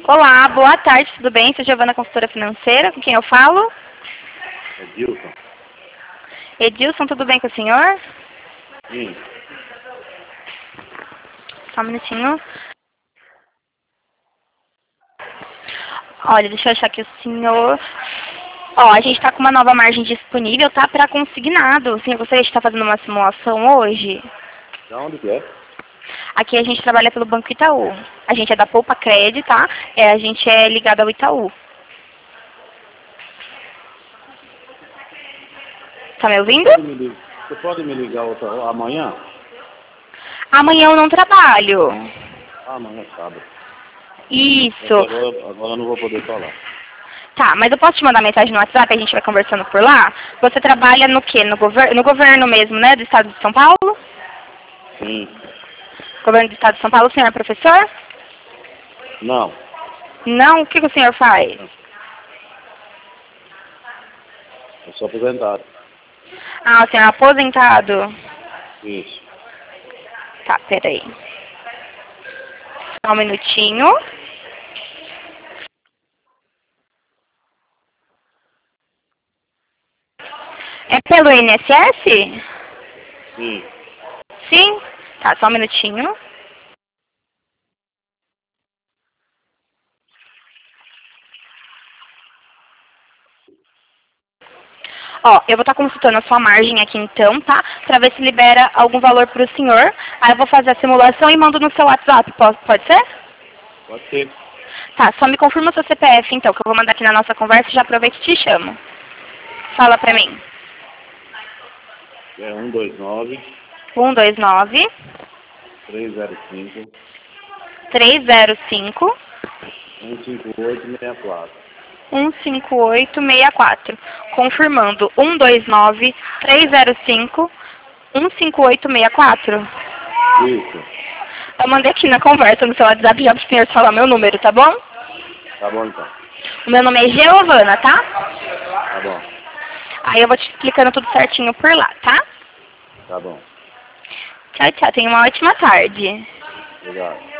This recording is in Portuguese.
Olá, boa tarde, tudo bem? Sou Giovana, consultora financeira. Com quem eu falo? Edilson? Edilson, tudo bem com o senhor? Sim. Só um minutinho. Olha, deixa eu achar aqui o senhor. Ó, a gente tá com uma nova margem disponível, tá? Para consignado. O senhor gostaria de estar fazendo uma simulação hoje? Da onde que é? Aqui a gente trabalha pelo Banco Itaú. A gente é da Poupa Cred, tá? A gente é ligado ao Itaú. Tá me ouvindo? Você pode me ligar amanhã? Amanhã eu não trabalho. Amanhã é sábado. Isso. Agora eu não vou poder falar. Tá, mas eu posso te mandar mensagem no WhatsApp, a gente vai conversando por lá? Você trabalha no quê? No governo mesmo, né? Do Estado de São Paulo? Sim. Governo do Estado de São Paulo, o senhor é professor? Não. Não? O que o senhor faz? Eu sou aposentado. Ah, o senhor é aposentado? Isso. Tá, peraí. Só um minutinho. É pelo INSS? Sim. Sim? Tá, só um minutinho. Ó, eu vou estar consultando a sua margem aqui então, tá? Pra ver se libera algum valor pro senhor. Aí eu vou fazer a simulação e mando no seu WhatsApp, pode ser? Pode ser. Tá, só me confirma o seu CPF então, que eu vou mandar aqui na nossa conversa e já aproveito e te chamo. Fala pra mim. É 129 129 305 305 15864. 15864. Confirmando. 129 305 15864. Isso. Eu mandei aqui na conversa no seu WhatsApp já pro senhor falar meu número, tá bom? Tá bom então. O meu nome é Giovana, tá? Tá bom. Aí eu vou te explicando tudo certinho por lá, tá? Tá bom. Tchau, tchau. Tenha uma ótima tarde. Obrigado.